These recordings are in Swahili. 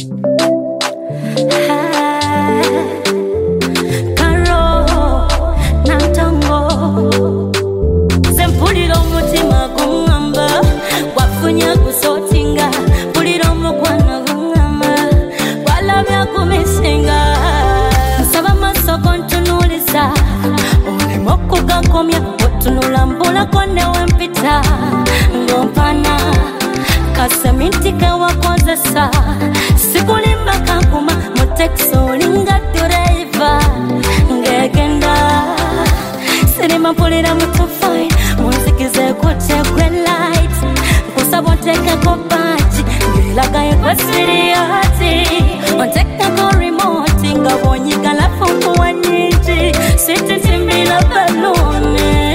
Tunulambula kone wempita Ngompana Kasemintika wakozesa Sikulimba kakuma Motekso linga tureva Ngegenda Sinima pulira mutufai Munzikize kote kwe light Kusaboteka kopachi Ngilaga yekwe siriyati Onteka ko remote Ngabonyiga la fungu wanyiji Siti timbila balone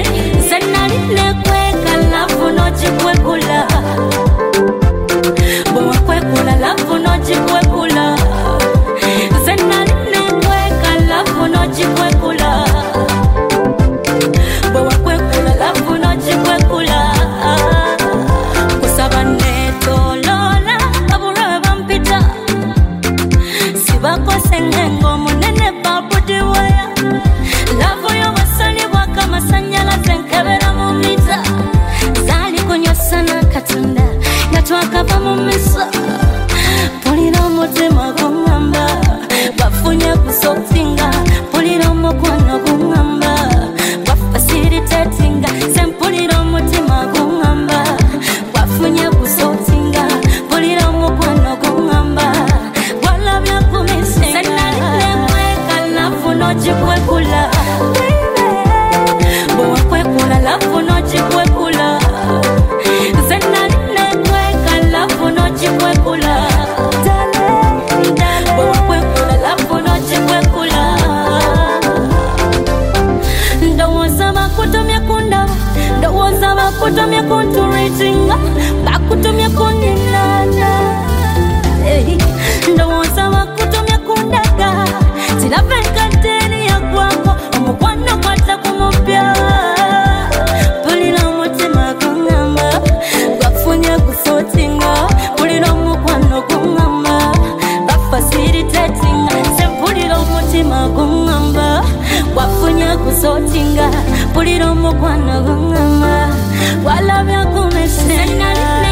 Chikwekula Boa kwekula lafu no chikwekula Zenane kweka lafu no chikwekula Boa kwekula lafu no chikwekula Kusabane tolola Abura vampita Sibako sengengo munene babu diwaya Lafu yo wasali waka masanyala zenkebera mumita Sana katunda Yatwakava mumisa Pulira mutima gungamba Bafunya kusotinga Pulira mukwana gungamba Bafacilitatinga Sempulira mutima gungamba Bafunya kusotinga Pulira mukwana gungamba Walabya kumisinga Senalile mweka lafu no chikwekula Boa kwekula lafu no chikwekula Bakutumia kunturitinga Bakutumia kuninana Ndawoza bakutumia kundaga Tilavenka teni ya kwako Omukwano kwata kumupya Pulira mutima kungamba Bafunya kusotinga Pulira mukwano kungamba Bafacilitatinga Sempulira mutima kungamba Bafunya kusotinga Pulira mukwano kungamba Walabya kumesinga